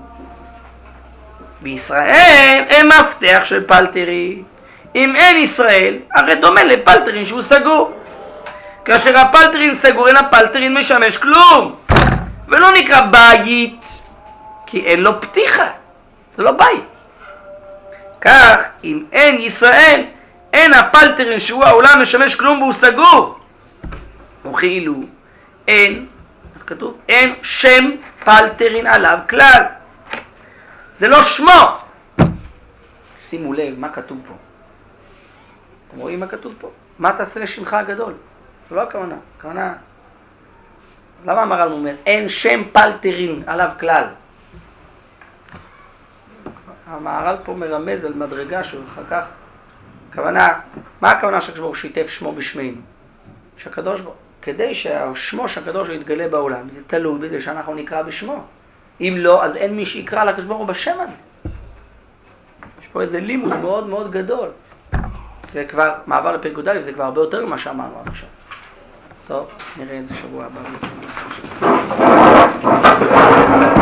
בישראל הם מפתח של פלטרין. אם אין ישראל, הרי דומה לפלטרין שהוא סגור. כאשר הפלטרין סגור, אין הפלטרין משמש כלום. ולא נקרא בית, כי אין לו פתיחה. זה לא בית. כך, אם אין ישראל, אין הפלטרין שהוא העולם משמש כלום והוא סגור. וכאילו אין, איך כתוב? אין שם פלטרין עליו כלל. זה לא שמו. שימו לב מה כתוב פה. אתם רואים מה כתוב פה? מה תעשה לשמך הגדול? זה לא הכוונה. הכוונה, למה המהר"ל אומר? אין שם פלטרין עליו כלל. המהר"ל פה מרמז על מדרגה שהוא אחר כך. הכוונה, מה הכוונה שהקדוש ברוך הוא שיתף שמו בשמנו? שהקדוש ברוך, כדי שהשמו שהקדוש הוא יתגלה בעולם, זה תלוי בזה שאנחנו נקרא בשמו. אם לא, אז אין מי שיקרא לקדוש ברוך הוא בשם הזה. יש פה איזה לימוד מאוד מאוד גדול. זה כבר, מעבר לפרק י"א, זה כבר הרבה יותר ממה שאמרנו עד עכשיו. טוב, נראה איזה שבוע הבא.